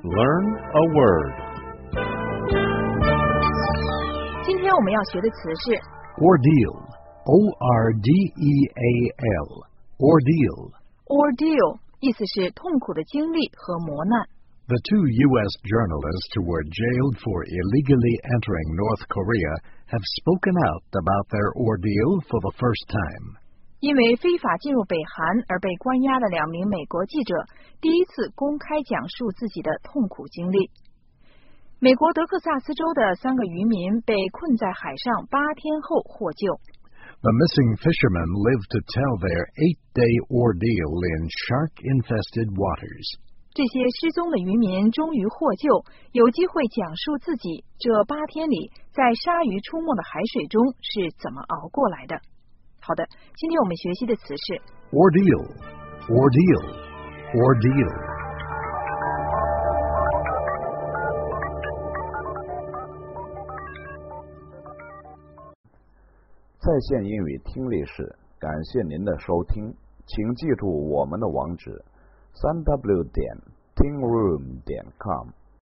Learn a word. 今天我们要学的词是 Ordeal. O-R-D-E-A-L. Ordeal. ordeal， 意思是痛苦的经历和磨难。 The two U.S. journalists who were jailed for illegally entering North Korea have spoken out about their ordeal for the first time. 因为非法进入北韩而被关押的2名美国记者第一次公开讲述自己的痛苦经历。美国德克萨斯州的3个渔民被困在海上8天后获救。 The missing fishermen lived to tell their 8-day ordeal in shark-infested waters. 这些失踪的渔民终于获救，有机会讲述自己这8天里在鲨鱼出没的海水中是怎么熬过来的。好的，今天我们学习的词是 Ordeal. Ordeal. Ordeal. 在线英语听力室，感谢您的收听，请记住我们的网址：3w.tingroom.com。